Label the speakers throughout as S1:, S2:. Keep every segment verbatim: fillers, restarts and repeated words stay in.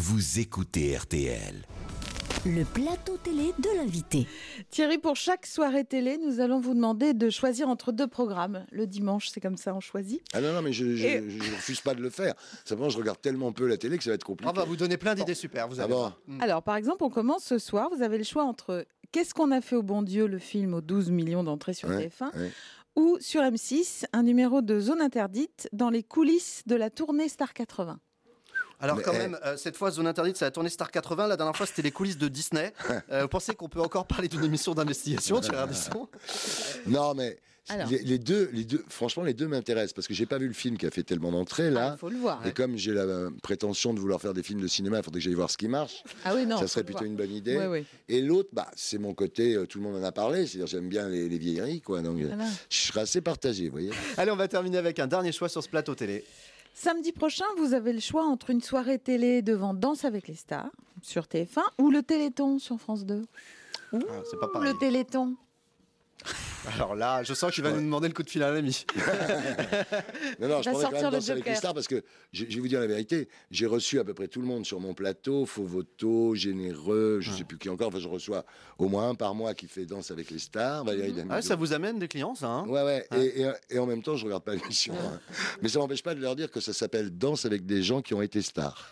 S1: vous écoutez R T L.
S2: Le plateau télé de l'invité.
S3: Thierry, pour chaque soirée télé, nous allons vous demander de choisir entre deux programmes. Le dimanche, c'est comme ça, on choisit.
S4: Ah non, non, mais je ne
S3: Et...
S4: refuse pas de le faire. Simplement, je regarde tellement peu la télé que ça va être compliqué.
S5: On va vous donner plein d'idées super, vous allez
S4: Ah bon.
S5: voir. Mm.
S3: Alors, par exemple, on commence ce soir. Vous avez le choix entre Qu'est-ce qu'on a fait au bon Dieu, le film aux douze millions d'entrées sur
S4: Ouais,
S3: T F un,
S4: ouais.
S3: ou sur M six, un numéro de Zone Interdite dans les coulisses de la tournée Star quatre-vingts.
S5: Alors
S4: Mais,
S5: quand
S4: eh.
S5: même, euh, cette fois, Zone Interdite, ça a tourné Star quatre-vingts. La dernière fois, c'était les coulisses de Disney. Euh, vous pensez qu'on peut encore parler d'une émission d'investigation, Thierry Ardisson ?
S4: Non, mais
S3: Alors.
S4: les, les deux, les deux, franchement, les deux m'intéressent parce que j'ai pas vu le film qui a fait tellement d'entrées
S3: Il
S4: là.
S3: faut le voir.
S4: Et comme j'ai la euh, prétention de vouloir faire des films de cinéma, il faudrait que j'aille voir ce qui marche.
S3: Ah oui, non.
S4: ça
S3: faut
S4: serait
S3: le
S4: plutôt
S3: voir.
S4: une bonne idée.
S3: Ouais, ouais.
S4: Et l'autre, bah, c'est mon côté, euh, tout le monde en a parlé, c'est-à-dire j'aime bien les, les vieilleries, quoi. Donc, euh,
S3: Voilà.
S4: je serais assez partagé, vous voyez.
S5: Allez, on va terminer avec un dernier choix sur ce plateau télé.
S3: Samedi prochain, vous avez le choix entre une soirée télé devant Danse avec les stars sur T F un ou le Téléthon sur France deux.
S5: Ah, c'est pas pareil.
S3: Le Téléthon.
S5: Alors là, je sens qu'il va
S4: Ouais.
S5: nous demander le coup de fil à l'ami.
S4: Non, non, je
S3: Va
S4: prendrais quand
S3: sortir
S4: même
S3: le
S4: Danse avec les
S3: Joker.
S4: stars parce que je, je vais vous dire la vérité. J'ai reçu à peu près tout le monde sur mon plateau, faux voto, généreux, je sais plus qui encore. Enfin, je reçois au moins un par mois qui fait Danse avec les stars. Valérie Damido.
S5: Ah, ça vous amène des clients, ça hein
S4: Ouais, ouais.
S5: Ah.
S4: Et, et, et en même temps, je regarde pas l'émission. hein. Mais ça m'empêche pas de leur dire que ça s'appelle Danse avec des gens qui ont été stars.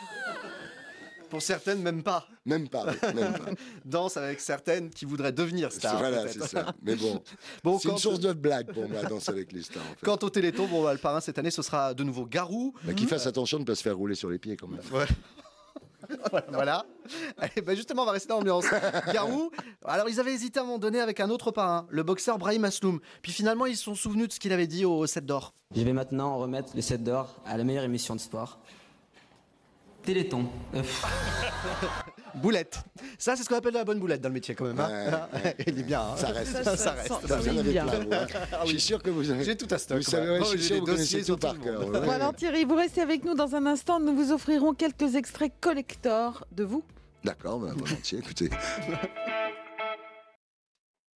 S5: Pour certaines, même pas.
S4: même pas, même pas.
S5: Danse avec certaines qui voudraient devenir stars.
S4: voilà,
S5: peut-être.
S4: c'est ça. Mais bon,
S5: Bon,
S4: c'est
S5: quant,
S4: une source de blague pour moi, Danse avec les stars. En fait.
S5: quant au Téléthon, bon, bah, le parrain cette année, ce sera de nouveau Garou.
S4: Bah, qu'il fasse attention de ne pas se faire rouler sur les pieds quand même.
S5: Ouais. Voilà. Et ben justement, on va rester dans l'ambiance. Garou. Alors, ils avaient hésité à un moment donné avec un autre parrain, le boxeur Brahim Asloum. Puis finalement, ils se sont souvenus de ce qu'il avait dit au sept d'or.
S6: Je vais maintenant remettre les sept d'or à la meilleure émission de sport. Téléthon. Euh, pff,
S5: Boulette. Ça, c'est ce qu'on appelle la bonne boulette dans le métier, quand même. hein. Il est bien. hein.
S4: Ça reste.
S3: Ça,
S5: Ça,
S3: ça
S5: reste.
S3: sent-
S4: Ça,
S3: oui,
S4: vous en avez
S3: bien.
S4: plein, vous, hein. Je suis sûr que vous avez.
S5: J'ai tout à stock.
S4: Vous savez,
S5: ouais.
S4: ouais,
S5: Oh,
S4: je suis
S5: j'ai
S4: sûr
S5: des
S4: que vous connaissez
S5: dossiers sur
S4: tout par
S5: le
S4: cœur.
S5: monde.
S4: ouais.
S3: Bon alors Thierry, vous restez avec nous dans un instant. Nous vous offrirons quelques extraits collector de vous.
S4: D'accord, bah, volontiers, écoutez.